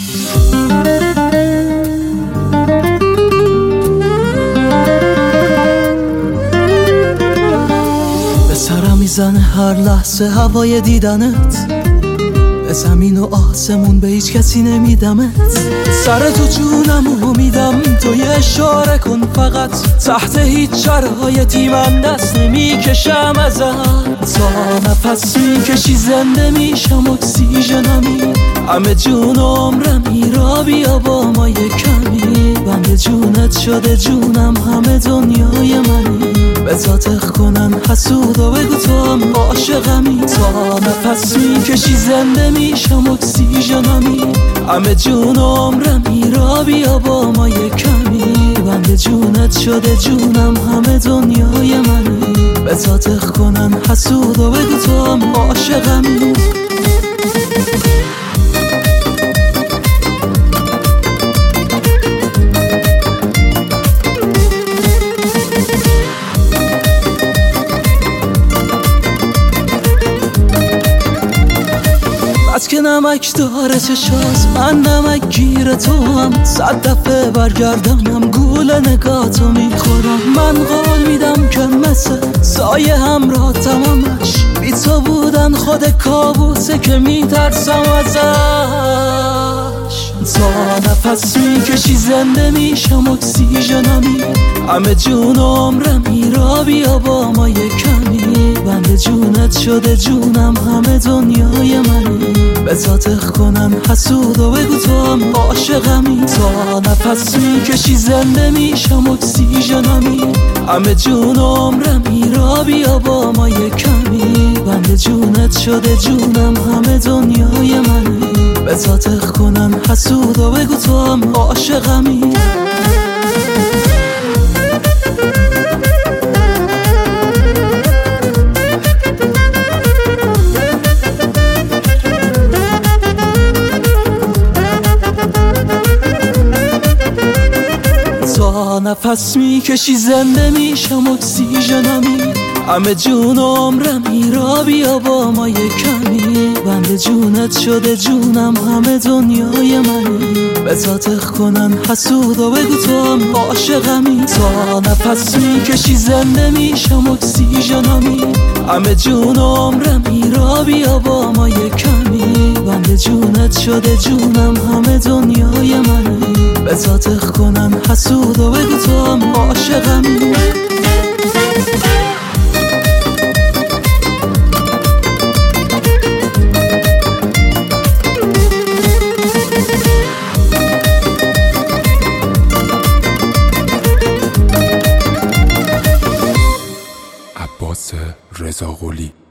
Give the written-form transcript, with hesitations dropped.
به سرم میزنه هر لحظه هوای دیدنت، به زمین و آسمون به هیچ کسی نمیدمت. سر تو جونمو میدم، تو یه اشاره کن فقط، تحت هیچ شرایطی من دست نمیکشم ازت. تا نفس میکشی زنده میشم، اکسیژنمی، همه جون و عمرمی، را بیا با ما یه کمی. بند جونت شده جونم، همه دنیای منی، به ذاتخ کنن حسود و بگو تو هم عاشقمی. تا نفس میکشی زنده میشم، اکسیژنمی، همه جون و عمرمی، را بیا با ما یه کمی. بند جونت شده جونم، همه دنیای منی، به ذاتخ کنن حسود و بگو تو هم عاشقمی. از که نمک داره چشاز، من نمک گیر تو هم، 100 دفعه برگردانم گول نگاتو میخورم. من قول میدم که مثل سایه همراه تمامش، بی تو بودن خود کابوسه که میترسم ازش. تا نفس میکشی زنده میشم، اکسیژنمی، همه جون و عمرمی، را بیا با ما یه کمی. بند جونت شده جونم، همه دنیای منی، به ذاتخ کنن حسود و بگو تو هم عاشقمی. تا نفس میکشی زنده میشم، اکسیژنمی، همه جون و عمرمی، را بیا با ما یه کمی. بند جونت شده جونم، همه دنیای منی، به ذاتخ کنن حسود و بگو تو هم عاشقمی. تا نفس میکشی زنده میشم، اکسیژنمی، همه جون و عمرمی، را بیا با ما یه کمی. بند جونت شده جونم، همه دنیای منی، به ذاتخ کنن حسود و بگو تو هم عاشقمی. تا نفس میکشی زنده میشم، اکسیژنمی، همه جون و عمرمی، را بیا با ما یه کمی. بند جونت شده جونم، همه دنیای منی، به ذاتخ کنن حسود و بگو تو هم عاشقمی. عباس رضاقلی